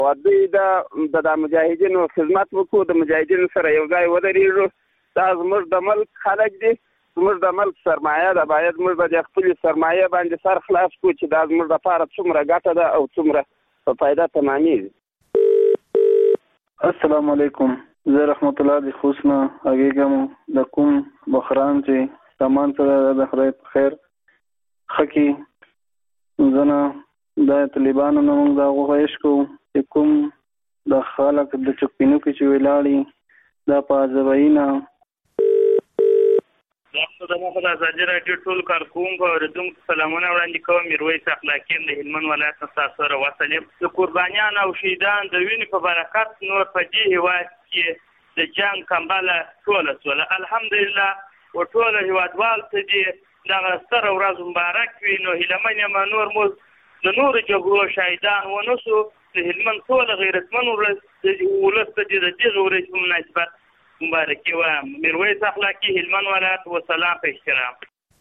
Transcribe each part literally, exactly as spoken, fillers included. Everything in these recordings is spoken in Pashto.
او دوی د د مجاهدینو خدمت وکړو، د مجاهدینو سره یو ځای ودرېږو. دا زموږ د ملک خلک دي، زموږ د ملک سرمایه ده. باید موږ به د خپلې سرمایه باندې سر خلاص کړو چې دا زموږ لپاره څومره ګټه ده او څومره په فایده تمامېږي. السلام علیکم. زه رحمت الله د خوسنه اګېږم د کوم بحران چې سامان سره د خدای په خیر خکې زنه د طالبانو نه موږ دا غوښتش کوو چې کوم د خلک د چوکینو کې چې ولاړي دا په ازبایي نه د مخه د ازادي راډیو ټول کارکوونکو او اورېدونکو سلامونه وړاندې کوم. میرویس اخلاقي د هلمند ولایت نه ستاسو سره وصل یم. د قربانیان او شهیدان د وینې په برکت نور په دې هېواد کې د جنګ کمبله ټوله سوله. الحمدلله و ټوله هېوادوال ته دې دغه ستره ورځ مبارک وي. نو هیلهمن یم نور مو د نورو جګړو شهیدان ونه سو د هلمند ټوله غیرتمن ولس ته دې د دغې ورځې په مناسبت مبارکي وایم. میرویس اخلاقي هلمند ولایت و سلام په احترام.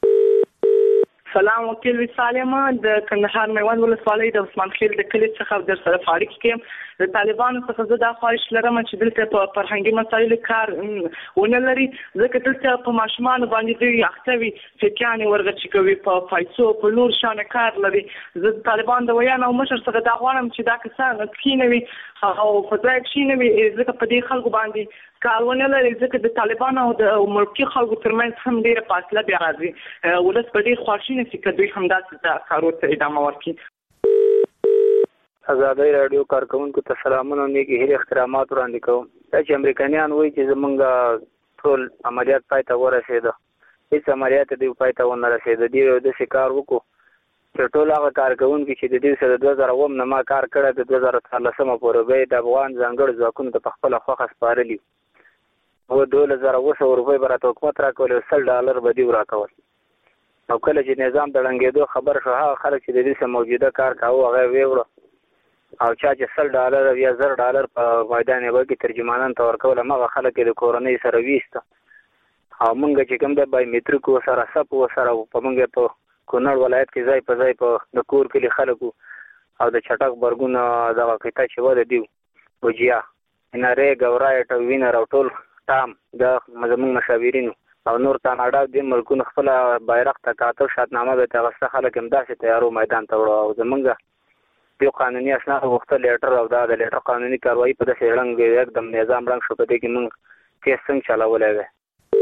سلام وکیل وسالمه د کندهار میوند ولسوالۍ د عثمان خیل د کلي څخه در سره فارق کیم. د طالبانو څخه زه دا خواهش لرم چې دلته په فرهنګي مسایلو کار ونه لري، ځکه دلته په ماشومانو باندې دوی اخته وي، فقیانې ورغچې کوي، په پیسو په نور شانه کار لري. زه د طالبان د ویان او مشر څخه دا غواړم چې دا کسان کښېنوي او په ځای کښېنوي، ځکه په دې خلکو باندې کار ونه لري، ځکه د طالبانو او د ملکي خلکو ترمنځ هم ډېره فاصله بیا راځي. ولس په ډېر خواشینی شي که دوی همداسې دا کارو ته ادامه ورکړي. ازادي راډیو کارکوونکو ته سلامونه او نیکې هیلې احترامات وړاندې کوم. دا چې امریکایان وایي چې زمونږ ټول عملیات پای ته ورسېده، هېڅ عملیات دوی پای ته ونه رسېده. دوی یو داسې کار وکړو چې ټول هغه کارکوونکي چې د دوی سره د دوه زره اووم نه ما کار کړی د دوه زره څوارلسمه پورې به یې د افغان ځانګړو ځواکونو ته په خپله خوښه سپارلي و. دولس زره اوه سوه روپۍ به راته حکومت راکول او سل ډالر به دوی راکول. او کله چې نظام د ړنګېدو خبر شو، هغه خلک چې د دوی سره موجوده کار کاوه هغه یې ویوړه او چا چې سل ډالر یا زر ډالر په میدان یوه کې ترجمانان ته ورکول، هماغه خلک یې د کورنۍ سره ویسته. او موږ چې کوم د بایومیتریک ورسره سپ ورسره په موږ په کونړ ولایت کې ځای په ځای په د کور کلي خلکو او د چټک برګونه دغه قطعه چې وه د دوی وجیا انارې ګورایټ او وینر او ټول ټام د زموږ مشاورینو او نور کاناډا د ملکونو خپله بیرغ ته کاته شادنامه به ترې اخیسته، خلک همداسې تیارو میدان ته وړو. او زموږ یو قانوني اسناد غوښتل لیټر او دا د لیټر قانوني کاروایي په داسې ړنګ یکدم نظام ړنګ شو، په دې کې موږ کیس څنګه چلولی دی.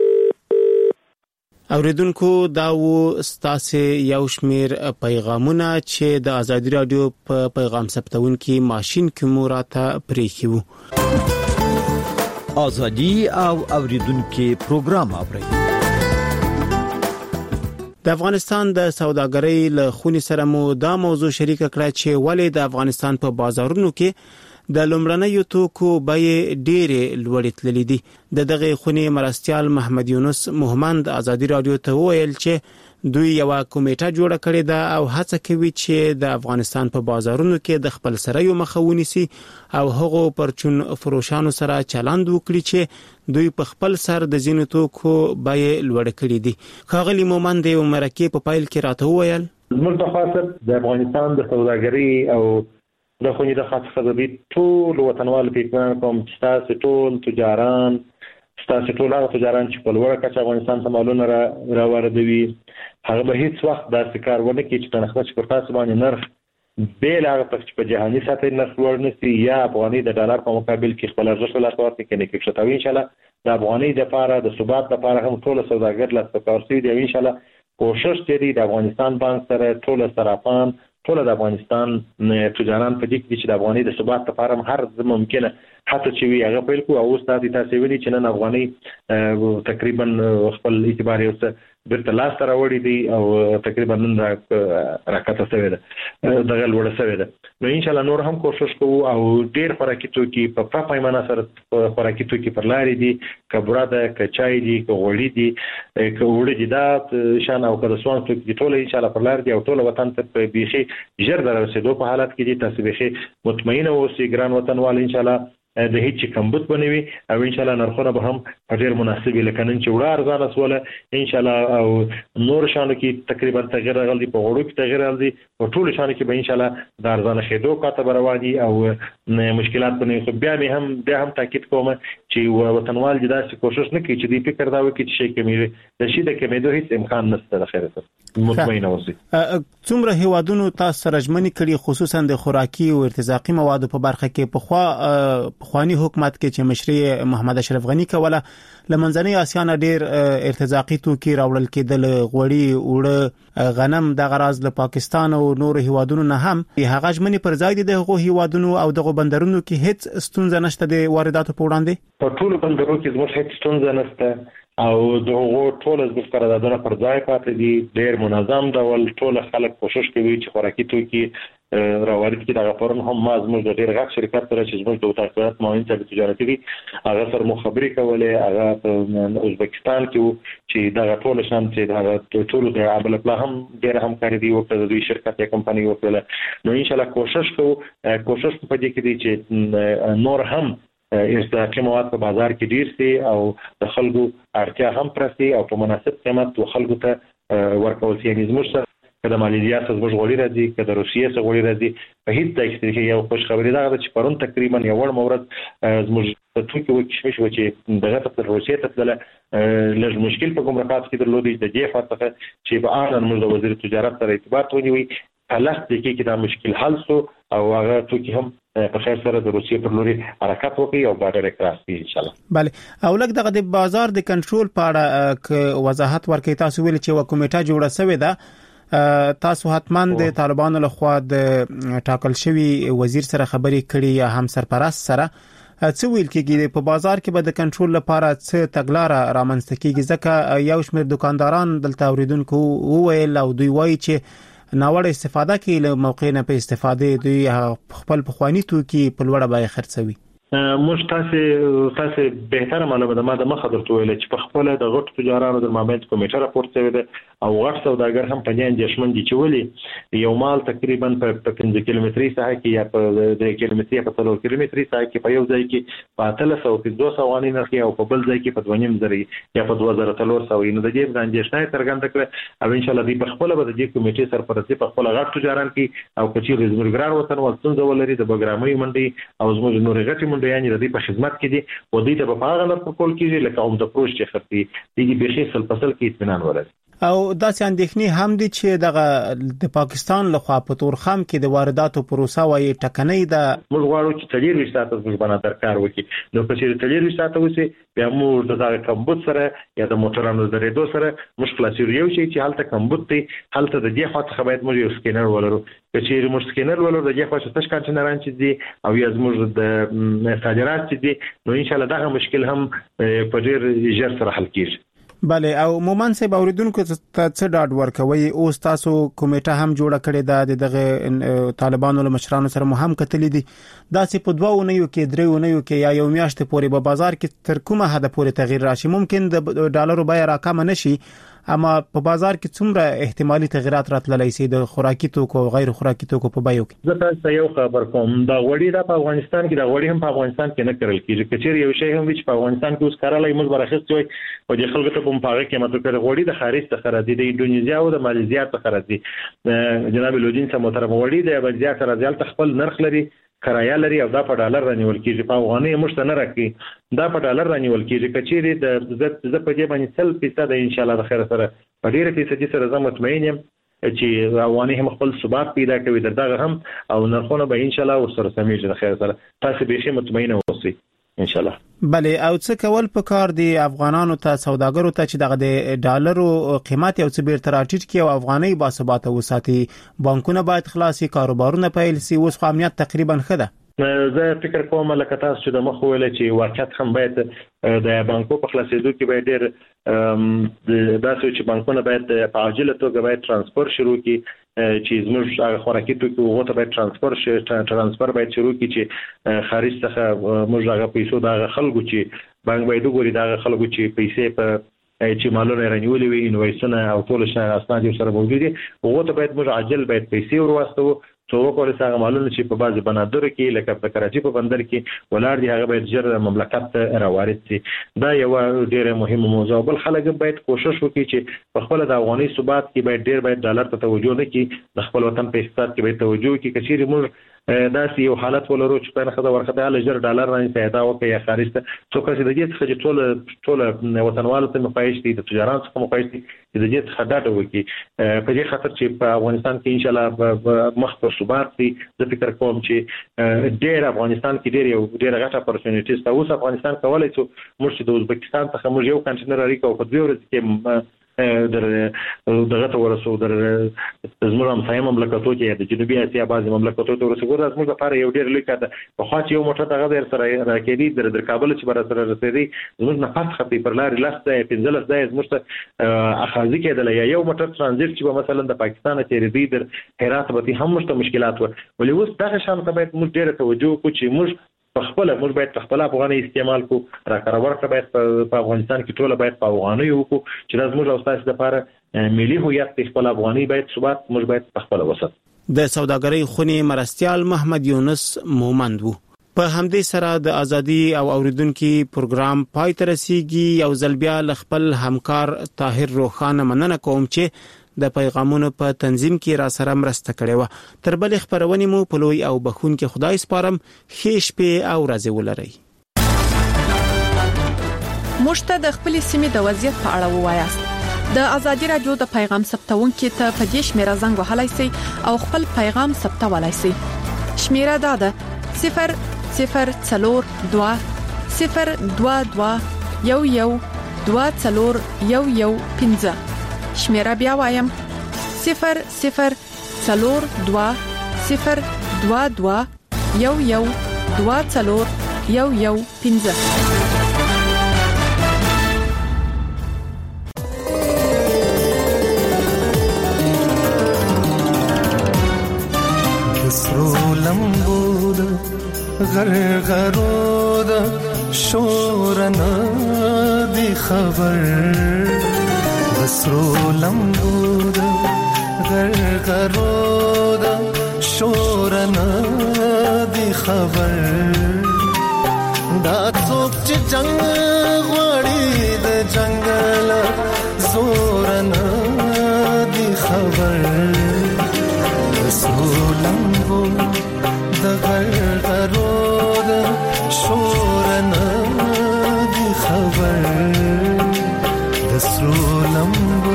اوریدونکو دا و ستاسې یو شمیر پیغامونه چې د ازادي راډیو په پیغام ثبتونکي ماشین کې مو راته پرېښي وو. ازادي او اوریدونکو پروګرام اورئ. د افغانستان د سوداګرۍ له خونې سره مو دا موضوع شریک کړه چې ولې د افغانستان په بازارونو کې د لومړنیو توکو بیې ډېرې لوړې تللې دي. د دغه خونې مرستیال محمد یونس محمد ازادي راډیو ته وویل چې دوی یو کمیټه جوړه کړې ده او هڅه کوي چې د افغانستان په بازارونو کې د خپل سړیو مخه ونیسي او هغو پرچون فروشانو سره چلند وکړي چې دوی په خپل سر د ځینو توکو بیې لوړې کړې دي. ښاغلي مومند د مرکې په پیل کې راته وویل زموږ د خاصه د افغانستان د سوداګرۍ او د خونې د خاصه خدمات ټول وطنوال پیغام کوم چې تاسو ټول تجاران تاسو ټول هغه تجاران چې په لوړه کچه افغانستان ته مالونه را راوړدوي هغه به هیڅ وخت داسې کار ونه کړي چې تنخوا چې پر تاسو باندې نرخ بیل هغه څه چې په جهاني سطح نرخ لوړ نشي یا افغاني د ډالر په مقابل کې خپل ارزښت لا ورته کې کې شته. ان شاء الله د افغاني د لپاره د ثبات لپاره هم ټول سوداګر لا څه دی. ان شاء الله کوشش کوي د افغانستان بانک سره ټول صرافان ټول د افغانستان تجاران په دې کې چې د افغاني د ثبات لپاره هر ممکنه حتی چې وی هغه پیل کو او استاد تاسو ویلي چې نن افغاني تقریبا خپل اعتبار یو څه برته لاس تر وړي دي او تقریبا نن راکته شوی ده دغه لوړه شوی ده. نو ان شاء الله نور هم کوشش کوو او ډیر خوراکي توکي په پا پیمانه سره خوراکي توکي پر لارې دي، کبره ده، کچای دي، کوړی دي، کوړی دي دا شان او کله سوان توکي ټول ان شاء الله پر لارې دي او ټول وطن ته بيخي ژر درسېدو په حالت کې دي. تاسو بيخي مطمئن اوسئ ګران وطنوال. ان شاء الله د هیڅ کمبود بنوي او ان شاء الله نرخونه به هم په ډیر مناسب لکه نن چې وړه ارزانه سوله ان شاء الله او نور شانو کې تقریبا تغیر راغلی په وړو کې تغیر راغلی په ټول شانو کې به ان شاء الله د ارزانه خېدو کاته بروادي او مشکلات بنوي خو بیا مې هم بیا هم تاکید کوم چې وطنوال د داسې کوشش نه کوي چې دی فکر دا وکړي چې شي کمیږي د شي د کمیدو هیڅ امکان نشته د خیرته مطمئن اوسئ. څومره هیوادونو تاسو سره ژمنې کړي خصوصا د خوراکي او ارتزاقي موادو په برخه کې په خوا پخوانی حکومت کې چې مشري محمد اشرف غنی کوله لمنځنۍ اسیا نه ډیر ارتزاقي توکي راوړل کېدل غوړي اوړه غنم د غراز له پاکستان او نور هیوادونو نه هم هغه ژمنې پر ځای دي د هغو هیوادونو او دغه بندرونو کې هیڅ ستونزه نشته د وارداتو په وړاندې. په ټول بندرونو کې زموږ هیڅ ستونزه نشته او دغه ټول زموږ قراردادونه پر ځای پاتې دي. ډیر منظم ډول ټول خلک کوشش کوي چې خوراکي توکي راوړل کړي. دا پرون هم ما زموږ د ډیر غټ شرکت سره چې زموږ د وتاکرات معاون ته تجارتي دي هغه سره مخابري کولې هغه په ازبکستان کې چې دا ټول شان چې دا ټول د عبل الله هم ډیر هم کار دي او د دوی شرکت یا کمپنۍ وکړه نو ان شاء الله کوشش کوو کوشش په دې کې دي چې نور هم ارتزاقي مواد په بازار کې ډیر سي او د خلکو اړتیا هم پرسي او په مناسب قیمت او خلکو ته ورکول شي. یعنی زموږ که د مالیزیا څخه زموږ غوړي راځي که د روسیې څخه غوړي راځي په هیڅ ځای کې یو خوش خبري دا چې پرون تقریبا یو ور مورد زموږ د توکي وکښ شو چې دغه ته روسیې ته تلله لږ مشکل په کومرکات کې درلودي د دې فاصله چې په اړه موږ د وزیر تجارت سره ارتباط ونیوي الله دې کې دا مشکل حل شو او هغه توکي هم په خیر سره د روسیې پر لوري حرکت وکړي او بارډر کراس کړي ان شاء الله. بله او لکه دغه د بازار د کنټرول په اړه وضاحت ورکړئ. تاسو ویل چې یو کمیټه جوړه شوې ده تاسو حتما د طالبانو لخوا د ټاکل شوی وزیر سره خبرې کړي یا هم سرپرست سره څه ویل کېږي په بازار کې به د کنټرول لپاره څه تګلاره رامنځته کېږي ځکه یو شمېر دکانداران دلته اوریدونکو وویل او دوی وایي چې ناوړه استفاده کوي له موقع نه په استفاده دوی خپل پخوانی توکي په لوړه بیه خرڅوي. موږ تاسو تاسو بهتره معلومه ده ما د مخه درته ویل چې په خپل د غټ تجارانو د مابین کمیټه راپورټ شوی ده او غټ سوداګر هم په دې اندېښمن دي چې ولې یو مال تقریبا په پنځه کیلومتري ساحه کې یا په درې کیلومتري په څلور کیلومتري ساحه کې په یو ځای کې په اتلس او په دوه سوه غواني نرخ او په بل ځای کې په دوه نیم زره یا په دوه زره څلور سوه نو د دې د اندېښنې څرګنده کړه او ان شاء الله دې په خپل به د دې کمیټې سرپرستي په خپل غټ تجاران کې او کچې زموږ ګران وطن ولستون ولري د بګرامي منډي او زموږ نور غټي منډي یعنی د دې په خدمت کې دي او دې ته په هغه نه کول کېږي لکه هم د پروژې چې خرتي دې به شي سل فصل کې اطمینان ولري. او داسې اندېښنې هم دي چې دغه د پاکستان لخوا په تورخم کې د وارداتو پروسه وايي ټکنۍ ده. موږ غواړو چې تلیر وساتو موږ باندې درکار وکړي نو په چې تلیر وساتو وسی بیا موږ د هغه کمبود سره یا د موټرانو درېدو سره مشکل اچي یو شي چې حالت کمبود دی حالت د دې خاطر خبرت موږ یو سکینر ولرو چې موږ سکینر ولرو د دې خاطر تاسو کانټینران چې دي او یا موږ د صادرات چې دي نو ان شاء الله دا مشکل هم په ډیر ژر سره حل کیږي. بله او مومن صاحب اوریدونکو ته څه ډاډ ورکوي اوس تاسو کمیټه هم جوړه کړې ده د دغه طالبانو له مشرانو سره مو هم کتلې دي داسې په دوه ونیو کې درې ونیو کې یا یو میاشتې پورې په بازار کې تر کومه حد پورې تغییر راشي ممکن د ډالرو بیه راکمه نشي اما په بازار کې څومره احتمالي تغیرات راتللی شي د خوراکي توکو او غیر خوراکي توکو په بیو کې؟ زه تاسو یو خبر کوم دا غوړي د افغانستان کې د غوړي هم په افغانستان کې نه کړل کېږي کچېر یو شی هم چې په افغانستان کې اوس کارالای موږ برخصت وي او د خلکو ته په پاغه کې ماته کړ غوړي د خارج څخه راځي د انډونیزیا او د ماليزیا څخه راځي جناب لودین سم محترم غوړي د ماليزیا سره ځل خپل نرخ لري کرایه لري او دا په ډالر رانیول کېږي په افغاني مشته نه راکې دا په ډالر رانیول کېږي کچېری د ز په دې باندې سل فیصد ان شاء الله د خیر سره په ډیره فیصد سره زه مطمئن یم چې افغاني هم خپل ثبات پیدا کوي دغه هم او نرخونه به ان شاء الله سره سمېږي د خیر سره تاسو به شي مطمئن اوسئ ان شاء الله. بله او څه کول په کار دی افغانانو ته سوداګرو ته چې دغه د ډالرو قیمت یو څه بیرته راټیټ کړي او افغاني با ثبات وساتي بانکونه باید خلاصي کاروبارونه پیل شي اوس خو امنیت تقریبا ښه ده. زه فکر کوم لکه تاسو چې د مخ ویل چې واقعیت هم باید د بانکو په خلاصېدو کې باید ډېر داسې چې بانکونه باید په عاجله توګه باید ترانسفر شروع کړي چې زموږ هغه خوراکي توکي هغه ته باید ترانسفر شي ترانسفر باید شروع کړي چې خارج څخه موږ هغه پیسو د خلکو چې بانک باید وګوري د خلکو چې پیسې په چې مالونه رانیولې وي انوایسونه او ټول شنه اسناد سره موجود دي هغه ته باید موږ عاجل باید پیسې ورواستو څو وکول څنګه معلومه چې په بعضي بنادر کې لکه په کراچي په بندر کې ولر دي هغه باید ژر مملکت ته راوارد شي. دا یو ډیره مهمه موضوع. بل خلک باید کوشش وکړي چې په خپل د افغاني ثبات کې باید ډیر باید ډالر ته توجه نه کړي، د خپل وطن په اقتصاد کې باید توجه وکړي. کچېرې موږ داسې یو حالت ولرو چې په نخښه ورخته له ژر ډالر نه پیدا وکړي یا خارج ته څوک چې د دې څخه چې ټول ټول وطنوالو ته مخایش دي، د تجاران څخه مخایش دي چې د دې څخه ډاډه وکړي په دې خاطر چې په افغانستان کې ان شاء الله مخ په ثبات دي. زه فکر کوم چې ډېر افغانستان کې ډېر یو ډېر غټه اپورچونټیز ته اوس افغانستان کولای شو موږ چې د ازبکستان څخه موږ یو کنټینر اړیکه او په دوه ورځې کې در دغه ته ورسو در زموږ همسایه مملکتو کې د جنوبي اسیا بعضې مملکتو ته ورسو. ګوره زموږ لپاره یو ډېر لوی کار ده. پخوا چې یو موټر دغه ځای سره راکېدي در در کابل چې به راسره رسېدی زموږ نه پس خطي پر لارې لس ځایه پنځلس ځایه زموږ ته اخاذي کېدله، یا یو موټر ترانزیټ چې به مثلا د پاکستان تېرېدی در هرات به هم موږ ته مشکلات وه. ولې اوس دغه شان ته باید موږ ډېره توجه وکړو چې موږ خپل موږ باید خپل افغاني استعمال کو راکړه ورکړه باید په افغانستان کې ټول باید په افغاني وکړو چې دا زموږ او تاسو لپاره ملي هویت خپل افغاني باید ثبات موږ باید خپل وسط. د سوداګرۍ خونی مرستيال محمد یونس مومند وو. په همدې سره د ازادي او اوریدونکو پروګرام پای ته رسیدي. یو ځل بیا خپل همکار طاهر روخانه مننه کوم چې د پیغامونو په تنظیم کې را سره مرسته کړې و. تر بل خبرونه مو په لوی او بخون کې خدای سپارم. خیش په او راځي ولري. مشته د خپل سیمې د وضعیت په اړه ووایاست. د ازادي رادیو د پیغام ثبتونکو ته په دې شمیره زنګ وهلای شئ او خپل پیغام ثبتولای شئ. شمیره دا ده صفر صفر څلور دوه صفر دوه دوه یو یو دوه څلور یو یو پنځه. شمیره بیا وایم صفر صفر څلور دوه صفر دوه دوه یو یو دوه څلور یو یو پنځه. سرو لمبود غرغرود شورنا دی خبر سرو لمبود غرغرود شورنا دی خبر دا څوک چې جنگ غوړي د جنگل زورنا دی خبر سرو لمبود غرغرود شورنا دی خبر سرو لمبو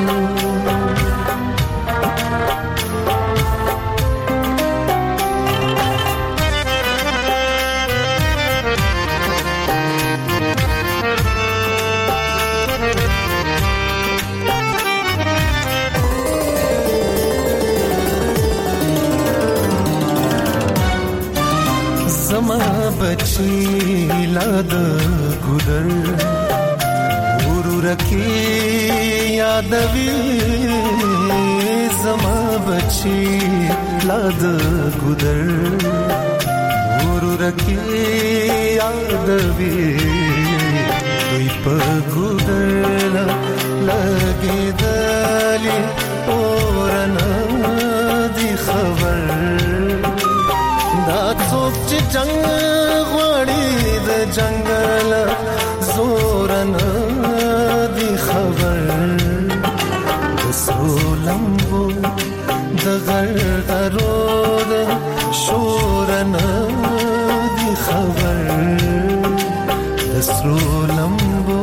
زما بچی لاد ګدر رکی یادوی زما بچی لاد گدر ورو رکی یادوی دوی پا گدر لگی دلی اورنا دی خبر دا څوک چې جنگ غوړي د جنگل زورنا خبر سرو لمبو د غرغرود شورنا دی خبر سرو لمبو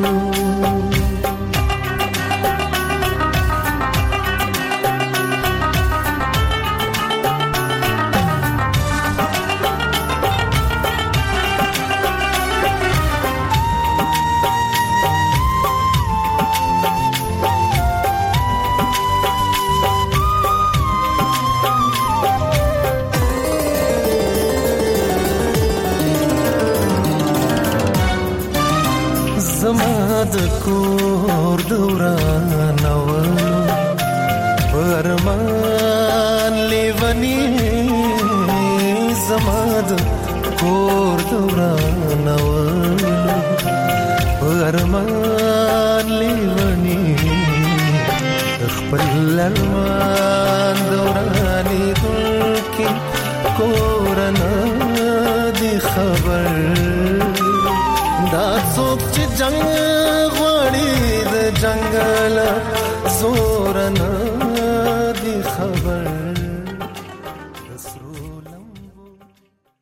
د کور دوران نو پرمان لیونی زما د کور دوران نو پرمان لیونی خپل ارمان دورانی دل کورنا دی خبر